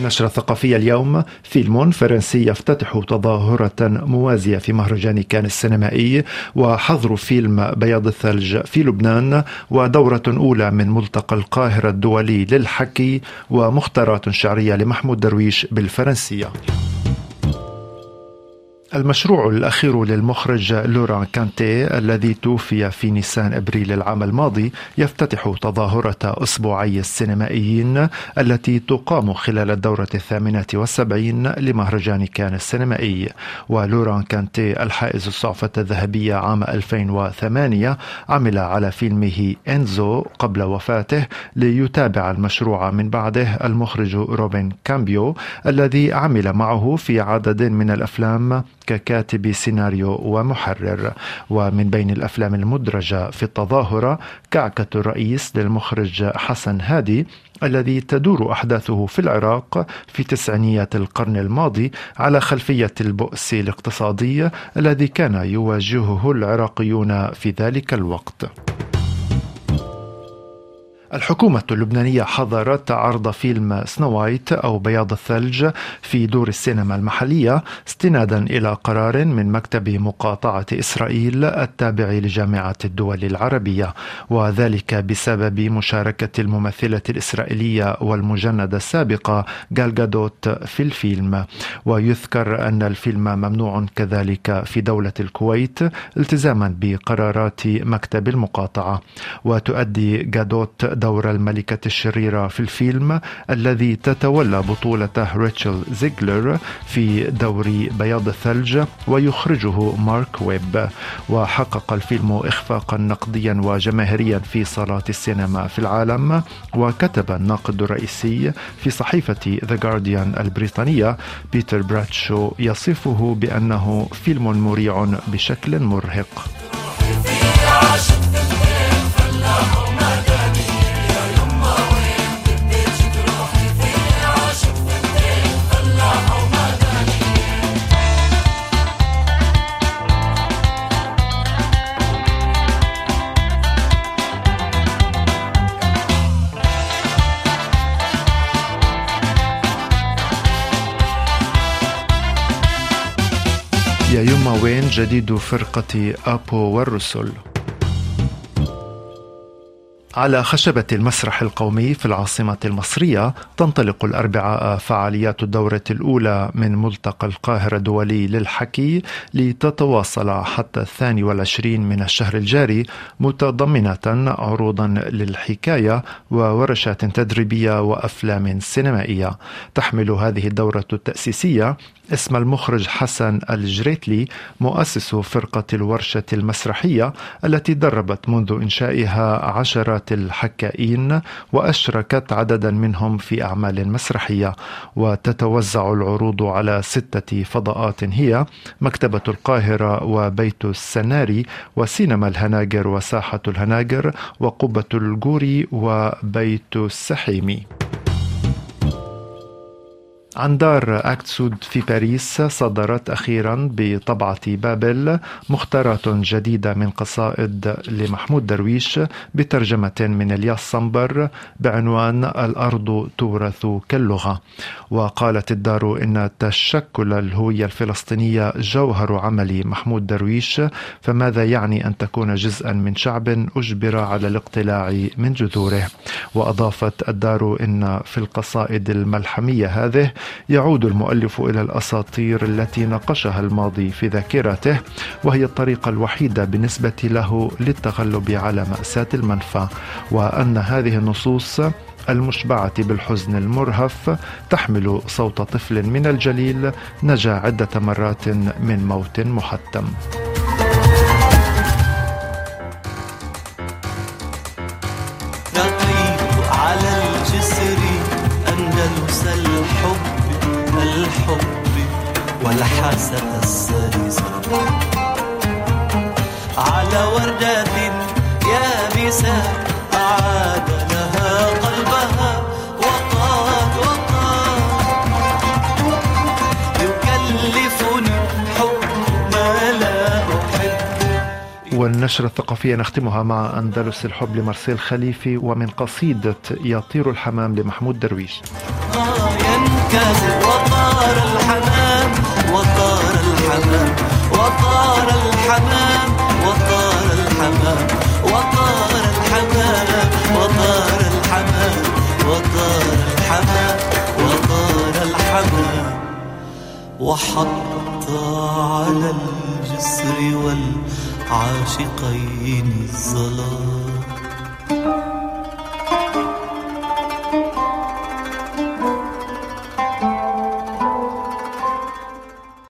النشرة الثقافية اليوم: فيلم فرنسي يفتتح تظاهرة موازية في مهرجان كان السينمائي، وحظر فيلم بياض الثلج في لبنان، ودورة أولى من ملتقى القاهرة الدولي للحكي، ومختارات شعرية لمحمود درويش بالفرنسية. المشروع الأخير للمخرج لوران كانتي الذي توفي في نيسان أبريل العام الماضي يفتتح تظاهرة أسبوعي السينمائيين التي تقام خلال الدورة 78 لمهرجان كان السينمائي. ولوران كانتي الحائز الصعفة الذهبية عام 2008 عمل على فيلمه إنزو قبل وفاته، ليتابع المشروع من بعده المخرج روبن كامبيو الذي عمل معه في عدد من الأفلام ككاتب سيناريو ومحرر. ومن بين الأفلام المدرجة في التظاهرة كعكة الرئيس للمخرج حسن هادي الذي تدور أحداثه في العراق في تسعينيات القرن الماضي على خلفية البؤس الاقتصادي الذي كان يواجهه العراقيون في ذلك الوقت. الحكومة اللبنانية حظرت عرض فيلم سنو وايت أو بياض الثلج في دور السينما المحلية استنادا إلى قرار من مكتب مقاطعة إسرائيل التابع لجامعة الدول العربية، وذلك بسبب مشاركة الممثلة الإسرائيلية والمجندة السابقة جال جادوت في الفيلم. ويذكر أن الفيلم ممنوع كذلك في دولة الكويت التزاما بقرارات مكتب المقاطعة. وتؤدي جادوت دور الملكة الشريرة في الفيلم الذي تتولى بطولته ريتشل زيغلر في دور بياض الثلج، ويخرجه مارك ويب. وحقق الفيلم إخفاقا نقديا وجماهيريا في صالات السينما في العالم. وكتب الناقد الرئيسي في صحيفة The Guardian البريطانية بيتر براتشو يصفه بأنه فيلم مريع بشكل مرهق. يا يما وين جديد فرقة أبو والرسل؟ على خشبة المسرح القومي في العاصمة المصرية تنطلق الأربعاء فعاليات الدورة الأولى من ملتقى القاهرة الدولي للحكي، لتتواصل حتى 22 من الشهر الجاري، متضمنة عروضا للحكاية وورشات تدريبية وأفلام سينمائية. تحمل هذه الدورة التأسيسية اسم المخرج حسن الجريتلي، مؤسس فرقة الورشة المسرحية التي دربت منذ إنشائها عشرات الحكائين وأشركت عددا منهم في أعمال مسرحية. وتتوزع العروض على 6 فضاءات هي مكتبة القاهرة وبيت السناري وسينما الهناجر وساحة الهناجر وقبة الجوري وبيت السحيمي. عن دار أكت سود في باريس صدرت أخيرا بطبعة بابل مختارات جديدة من قصائد لمحمود درويش بترجمة من الياس صنبر بعنوان الأرض تورث كاللغة. وقالت الدار إن تشكل الهوية الفلسطينية جوهر عمل محمود درويش، فماذا يعني أن تكون جزءا من شعب أجبر على الاقتلاع من جذوره. وأضافت الدار إن في القصائد الملحمية هذه يعود المؤلف إلى الأساطير التي ناقشها الماضي في ذاكرته، وهي الطريقة الوحيدة بالنسبة له للتغلب على مأساة المنفى، وأن هذه النصوص المشبعة بالحزن المرهف تحمل صوت طفل من الجليل نجا عدة مرات من موت محتم. والحاسة السلسة على وردة يابسة أعاد لها قلبها وطاد يكلفني حب ما لا أحب. والنشرة الثقافية نختمها مع أندلس الحب لمارسيل خليفي ومن قصيدة يطير الحمام لمحمود درويش. الكاسر وطار الحمام وطار الحمام وطار الحمام وطار الحمام وطار الحمام وطار الحمام وطار الحمام وطار الحمام وحط على الجسر والعاشقين الظلام